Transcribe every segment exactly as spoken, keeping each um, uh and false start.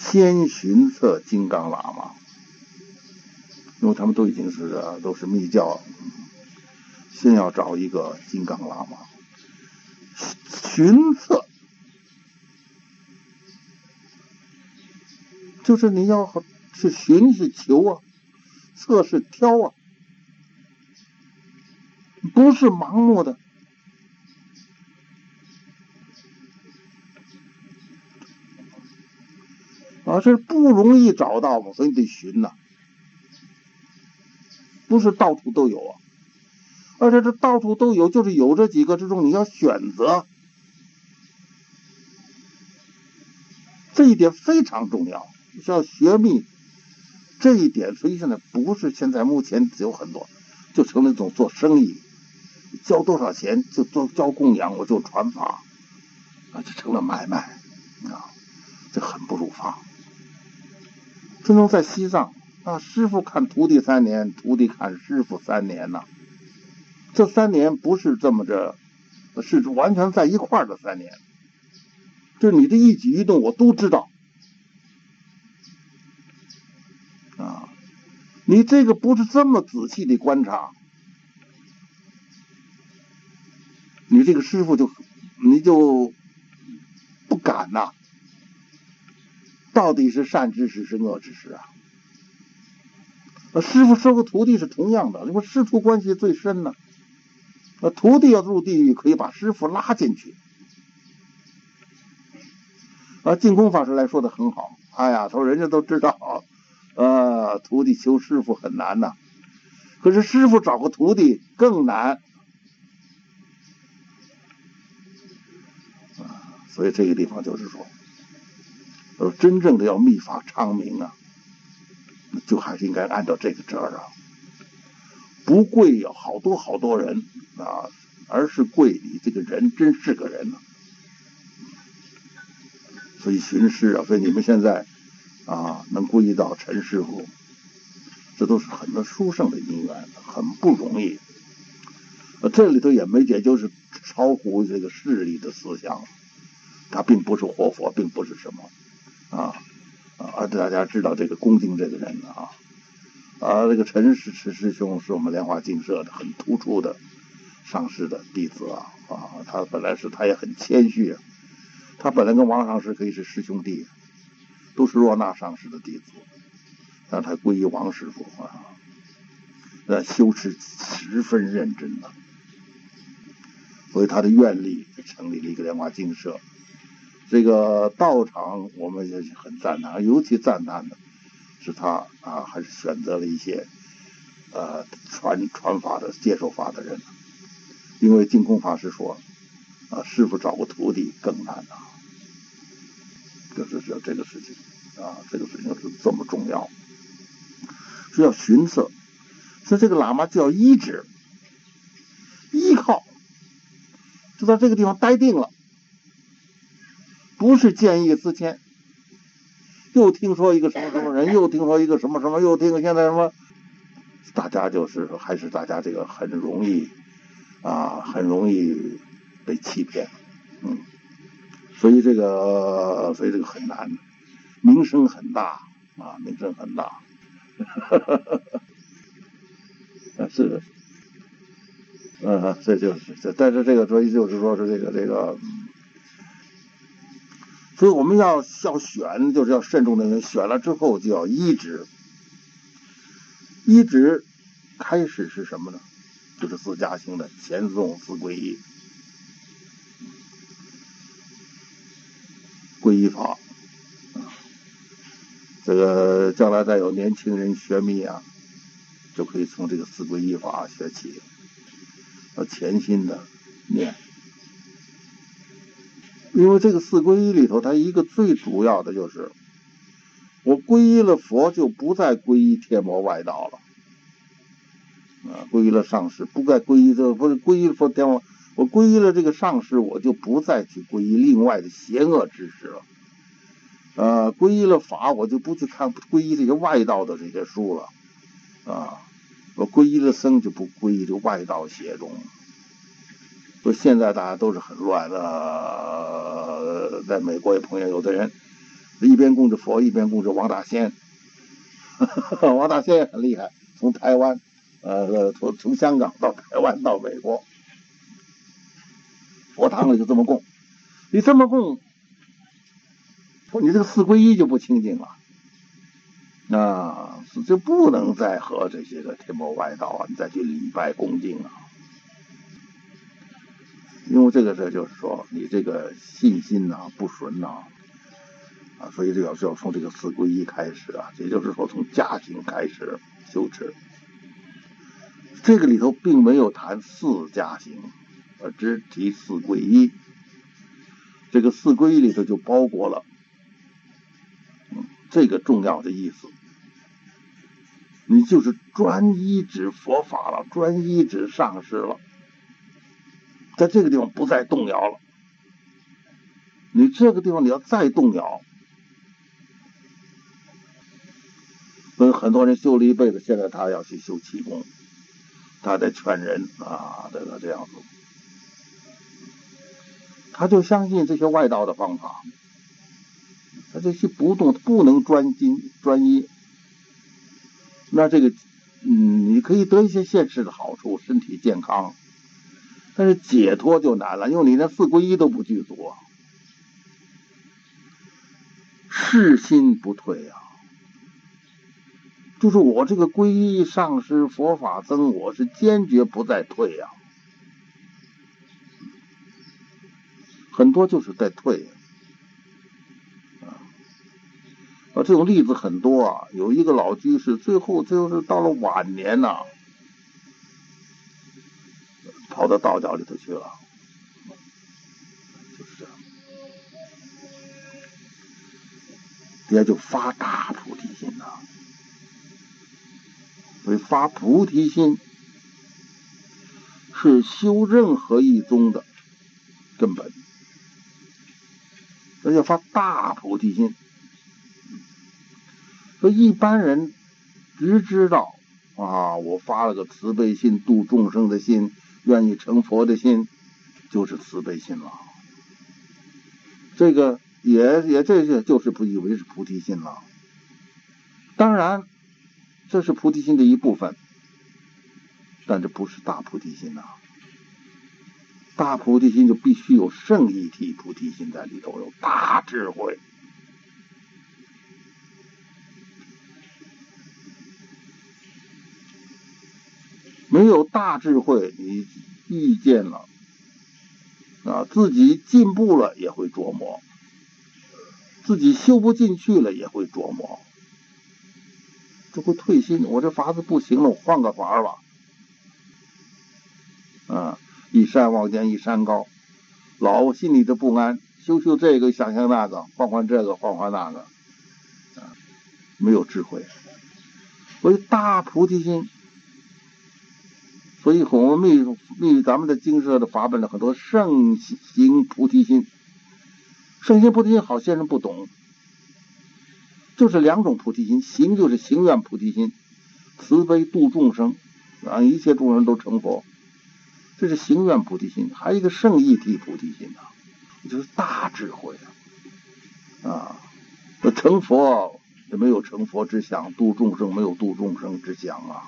先寻测金刚喇嘛，因为他们都已经是、啊、都是密教，先要找一个金刚喇嘛寻测，就是你要是寻是求啊，测是挑啊，不是盲目的。啊，这不容易找到嘛，所以你得寻呐、啊，不是到处都有啊，而且这到处都有，就是有这几个之中你要选择，这一点非常重要。像学密这一点，所以现在不是现在目前只有很多，就成了一种做生意，交多少钱就做交供养，我就传法啊，这成了买卖啊，这很不如法。真正在西藏啊，师傅看徒弟三年，徒弟看师傅三年呐、啊，这三年不是这么着，是完全在一块儿的三年，就是你的一举一动我都知道啊，你这个不是这么仔细的观察，你这个师傅就你就不敢呐、啊，到底是善知识是恶知识啊？师傅收个徒弟是同样的，因为师徒关系最深呢。徒弟要入地狱，可以把师傅拉进去。啊，净空法师来说的很好。哎呀，他说人家都知道，呃，徒弟求师傅很难呐、啊，可是师傅找个徒弟更难。啊，所以这个地方就是说，呃，真正的要密法昌明啊，就还是应该按照这个辙啊，不贵有好多好多人啊，而是贵你这个人真是个人啊。所以寻师啊，所以你们现在啊能皈依到陈师傅，这都是很多殊胜的因缘，很不容易。这里头也没也就是超乎这个势力的思想，他并不是活佛，并不是什么啊啊！而大家知道这个恭敬这个人啊啊，这个陈师师兄是我们莲花精舍的很突出的上师的弟子啊啊，他本来是他也很谦虚啊，他本来跟王上师可以是师兄弟，都是若那上师的弟子，但他皈依王师傅啊，那修持十分认真的。所以他的愿力成立了一个莲花精舍，这个道场我们也很赞叹，尤其赞叹的是他啊，还是选择了一些呃传传法的、接受法的人，因为净空法师说啊，师傅找个徒弟更难啊，就是这这个事情啊，这个事情是这么重要，是要寻色，所以这个喇嘛就要依止、依靠。就在这个地方待定了，不是见异思迁，又听说一个什么什么人，又听说一个什么什么，又听现在什么，大家就是还是大家这个很容易啊，很容易被欺骗，嗯，所以这个所以这个很难，名声很大啊，名声很大，是的。嗯，这就是这，但是这个所以就是说是这个这个，所以我们要要选，就是要慎重的人，选了之后就要依止。依止开始是什么呢？就是自家行的前诵四皈依，皈依法。这个将来再有年轻人学密啊，就可以从这个四皈依法学起。要潜心的念，因为这个四皈依里头，它一个最主要的就是，我皈依了佛，就不再皈依天魔外道了，啊，皈依了上师，不再皈依这不是皈依了佛天魔，我皈依了这个上师，我就不再去皈依另外的邪恶之事了，呃，皈依了法，我就不去看皈依这些外道的这些书了，啊。我皈依了僧，就不皈依这外道邪宗。所以现在大家都是很乱的、呃，在美国也碰见有的人一边供着佛，一边供着王大仙。王大仙也很厉害，从台湾，呃，从从香港到台湾到美国，佛堂里就这么供。你这么供，你这个四皈依就不清净了。那就不能再和这些个天魔外道啊，你再去礼拜恭敬啊。因为这个事就是说，你这个信心呐、啊、不纯呐、啊，啊，所以这要是要从这个四皈依开始啊，也就是说从家行开始修持。这个里头并没有谈四家行，而只提四皈依。这个四皈依里头就包括了，嗯，这个重要的意思。你就是专一指佛法了，专一指上师了，在这个地方不再动摇了。你这个地方你要再动摇，所以很多人修了一辈子，现在他要去修气功，他得劝人啊，这个这样子，他就相信这些外道的方法，他这些不动，不能专心专一。那这个，嗯，你可以得一些现实的好处，身体健康，但是解脱就难了，因为你连四皈依都不具足啊，誓心不退啊。就是我这个皈依上师佛法僧，我是坚决不再退啊。很多就是在退啊。啊，这种例子很多啊。有一个老居士，最后就是到了晚年呐、啊，跑到道教里头去了，就是这样。也就发大菩提心呐、啊。所以发菩提心是修任何一宗的根本，而且发大菩提心。所以一般人只知道啊，我发了个慈悲心，度众生的心，愿意成佛的心，就是慈悲心了。这个也也这些就是不以为是菩提心了。当然，这是菩提心的一部分，但这不是大菩提心呐、啊。大菩提心就必须有圣义体菩提心在里头，有大智慧。没有大智慧，你遇见了啊，自己进步了也会琢磨，自己修不进去了也会琢磨，这会退心。我这法子不行了，我换个法吧。啊，一山望见一山高，老心里的不安，修修这个想想那个，换换这个换换那个，啊，没有智慧。所以大菩提心。所以我们密密咱们的经社的法本的很多圣行菩提心，圣行菩提心好些人不懂，就是两种菩提心，行就是行愿菩提心，慈悲度众生，让一切众生都成佛，这是行愿菩提心。还有一个圣义体菩提心啊，就是大智慧啊，啊，成佛没有成佛之想，度众生没有度众生之想啊。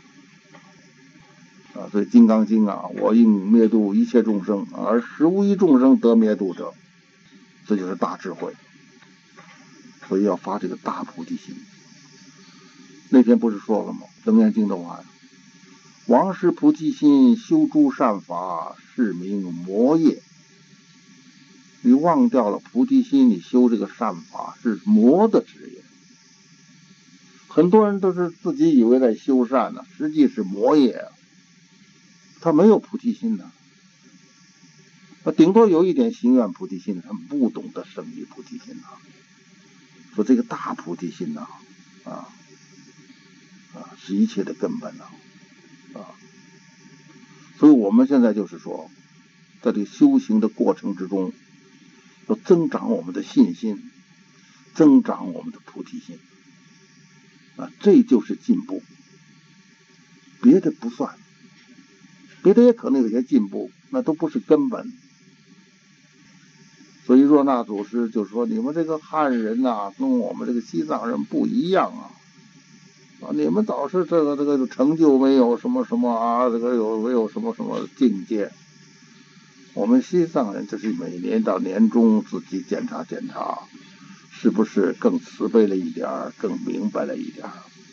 啊，所以《金刚经》啊，我应灭度一切众生，而实无一众生得灭度者，这就是大智慧。所以要发这个大菩提心。那天不是说了吗？《楞严经》的话，王师菩提心，修诸善法，是名魔业。你忘掉了菩提心，你修这个善法是魔的职业。很多人都是自己以为在修善呢，实际是魔业啊。他没有菩提心呢，他顶多有一点行愿菩提心，他不懂得圣义菩提心呢。说这个大菩提心呢，啊啊，是一切的根本呢，啊。所以我们现在就是说，在这个修行的过程之中，要增长我们的信心，增长我们的菩提心，啊，这就是进步，别的不算。别的也可能有些进步，那都不是根本。 所以若那祖师就说：“你们这个汉人呐、啊，跟我们这个西藏人不一样啊！啊，你们倒是这个这个成就没有什么什么啊，这个有没有什么什么境界？我们西藏人这是每年到年终自己检查检查，是不是更慈悲了一点，更明白了一点？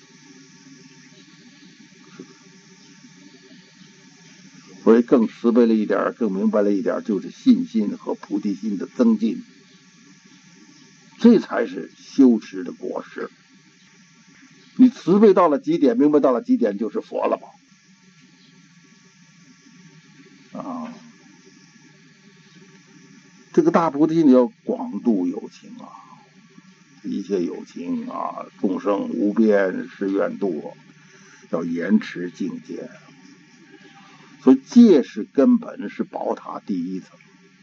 所以更慈悲了一点，更明白了一点，就是信心和菩提心的增进，这才是修持的果实。你慈悲到了极点，明白到了极点，就是佛了嘛。啊，这个大菩提你要广度有情啊，一切有情啊，众生无边誓愿度，要严持境界。所以戒是根本，是宝塔第一层。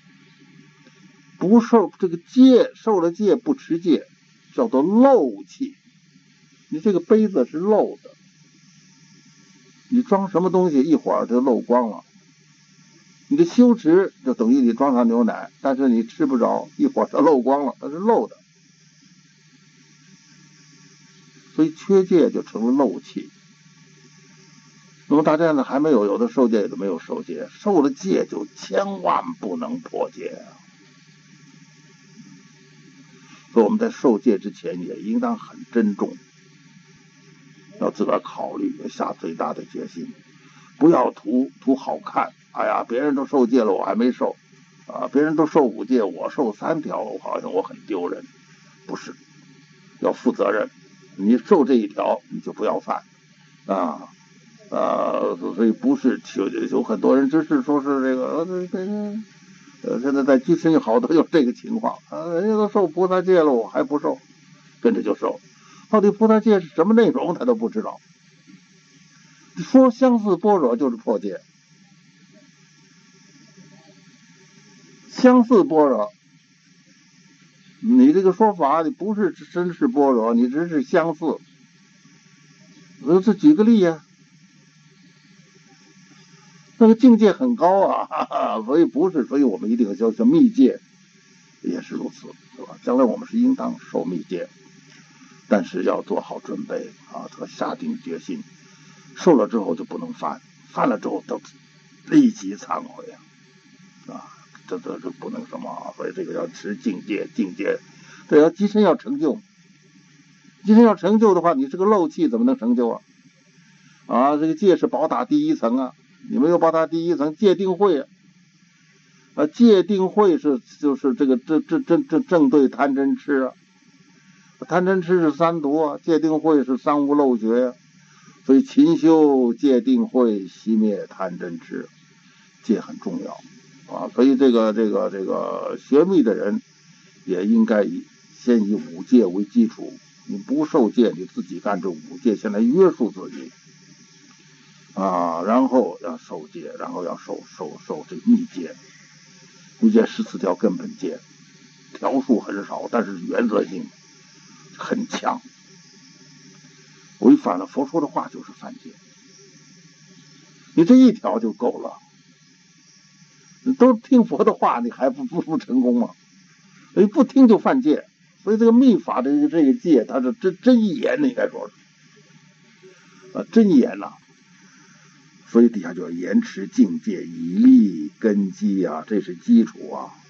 不受这个戒，受了戒不持戒，叫做漏气。你这个杯子是漏的，你装什么东西一会儿就漏光了。你的修持就等于你装上牛奶，但是你吃不着，一会儿它漏光了，它是漏的。所以缺戒就成了漏气。那么大家呢还没有，有的受戒，有的没有受戒，受了戒就千万不能破戒啊！所以我们在受戒之前也应当很珍重，要自个儿考虑，下最大的决心，不要图图好看。哎呀，别人都受戒了，我还没受啊！别人都受五戒，我受三条，我好像我很丢人。不是，要负责任。你受这一条，你就不要犯啊。啊，所以不是有有很多人只是说是这个这个呃，现在在居士好多有这个情况啊，人家都受菩萨戒了，我还不受，跟着就受，到底菩萨戒是什么内容他都不知道。说相似般若就是破戒，相似般若，你这个说法你不是真是般若，你只是相似。我这举个例呀、啊。那个境界很高啊，哈哈，所以不是，所以我们一定要叫叫密戒，也是如此，是吧？将来我们是应当受密戒，但是要做好准备啊，和下定决心，受了之后就不能犯，犯了之后都立即忏悔啊，啊，这这这不能什么，所以这个要持境界，境界，这要机身要成就，机身要成就的话，你这个漏气怎么能成就啊？啊，这个戒是宝塔第一层啊。你没有把它第一层戒定慧啊，戒定慧是就是这个这这这这正对贪嗔痴啊，贪嗔痴是三毒啊，戒定慧是三无漏觉啊，所以勤修戒定慧，熄灭贪嗔痴，戒很重要啊，所以这个这个这个学密的人也应该以先以五戒为基础，你不受戒，你自己干这五戒，先来约束自己。啊，然后要受戒，然后要受受受这个密戒，密戒十四条根本戒，条数很少，但是原则性很强。违反了佛说的话就是犯戒，你这一条就够了。你都听佛的话，你还不不不成功吗？所以不听就犯戒，所以这个密法的这个戒，它是真真言，应该说是啊，真言呐、啊。所以底下就要严持境界，以立根基啊，这是基础啊。